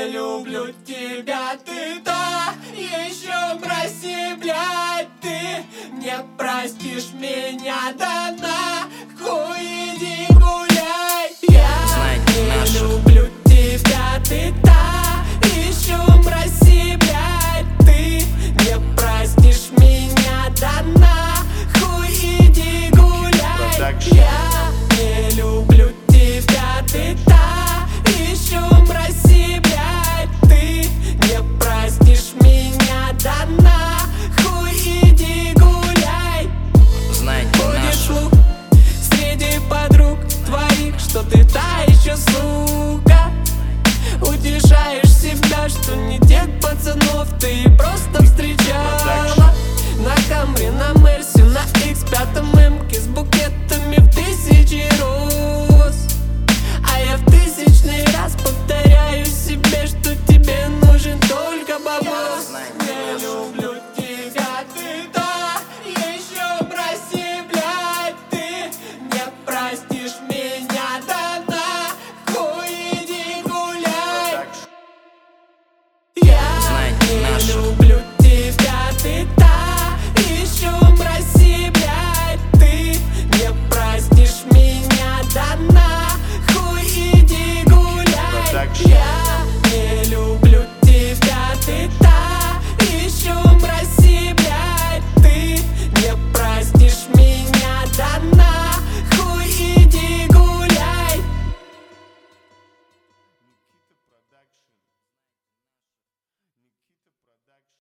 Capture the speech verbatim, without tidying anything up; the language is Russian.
не люблю тебя, ты да, еще проси, блядь, ты не простишь меня, да нахуй иди гуляй. Я не люблю тебя, ты да, еще проси, блядь, ты не простишь меня, да нахуй иди гуляй. Я не люблю тебя, ты да, еще проси, блядь, ты не простишь меня, да нахуй иди гуляй. Ходишь слух среди подруг твоих, что ты та еще сука. Утешаешь себя, что не тех пацанов ты просто встречала на Камри, на Мерсе, на икс пять эмке с букетами в тысячи роз. А я в тысячный раз повторяю себе, что тебе нужен только бабос. Не люблю тебя, ты да, еще проси, блядь, ты не простишь меня.